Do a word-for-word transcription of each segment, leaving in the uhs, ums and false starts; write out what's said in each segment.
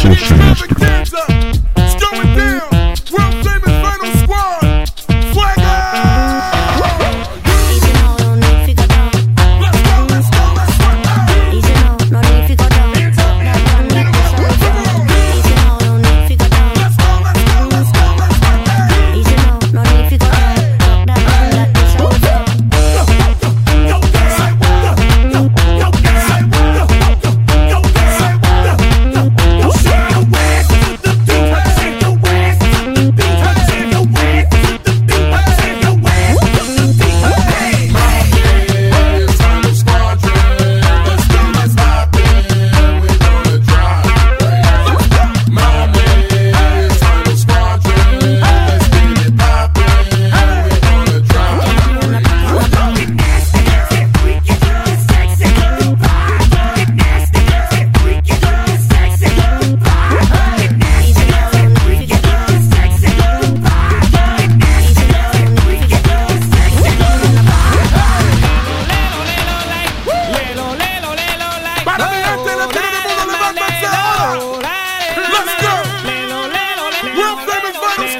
so sinister. It's going down. World famous Final Squad. Swagger. Easy now, no need fi go down. Let's go, let's go, let's go. Easy now, no need fi go down. Hands up. That one that is how we do. Easy now, no need fi go down. Let's go, let's go, let's go, let's go. Easy now, no need fi go down. That one that is how we do.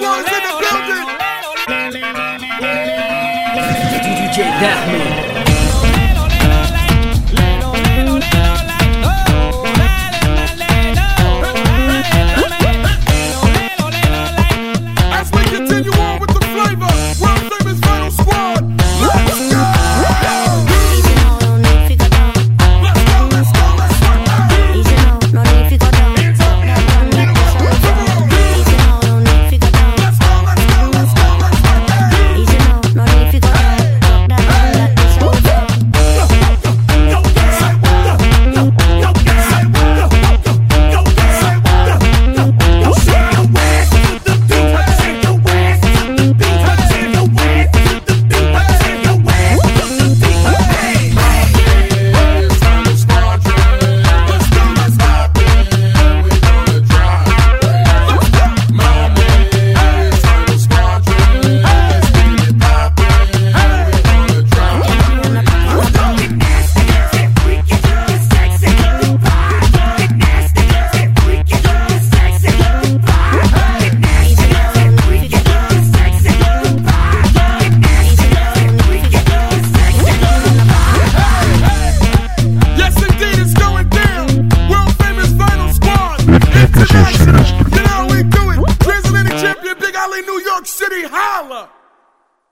D J Daphne.